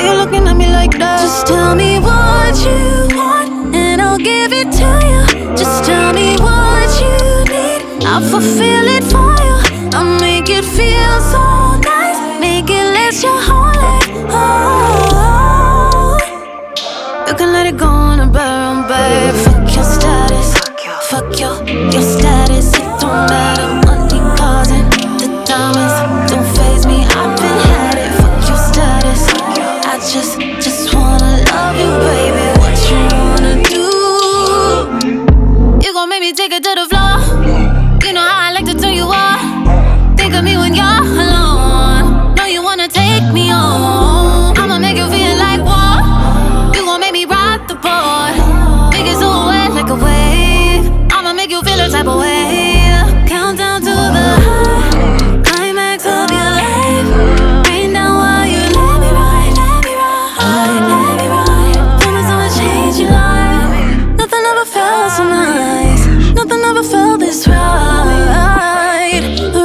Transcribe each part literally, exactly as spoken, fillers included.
you looking at me like that? Just tell me what you want and I'll give it to you. Just tell me what you need, I'll fulfill it for you. I'll make it feel so nice, make it last your whole life. Oh, you can let it go on a barrel, babe. Fuck your status, fuck your, your status. It don't matter, money causing the diamonds don't faze me. I've been had it, fuck your status. I just, just wanna love you, baby. What you wanna do? You gon' make me take it to the floor. You know how I like to turn you on. Think of me when you're alone. Know you wanna take me home. I'ma make you feel like war. You gon' make me rock the boat. Make it so wet like a wave. I'ma make you feel a type of way. Count down to the high climax of your life. Rain down while you let me ride, let me ride, let me ride. Promise I'ma change your life. Nothing ever felt so nice. Nothing ever felt this right, right.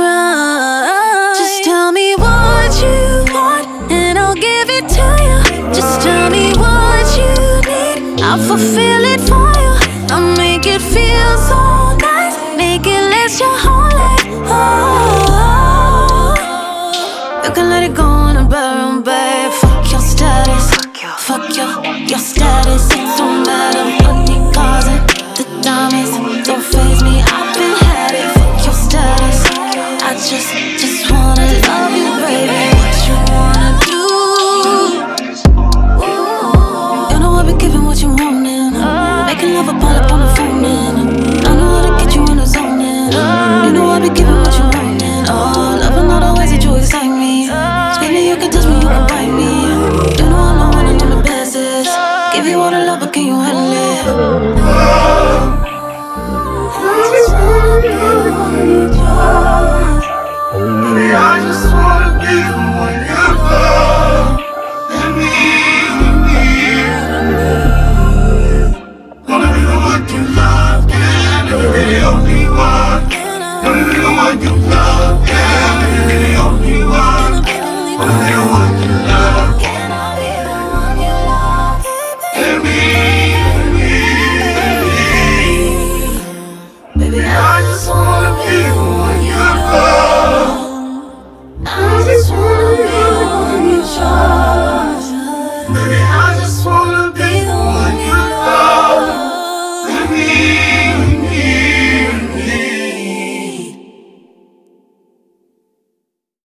Just tell me what you want and I'll give it to you. Just tell me what you need, I'll fulfill it for you. I'll make it feel so nice, make it last your whole life. Oh, you can let it go on a barrel, babe. Fuck your status, fuck your, your status. It don't matter, money causing the diamonds don't faze me. I've been had it, fuck your status. I just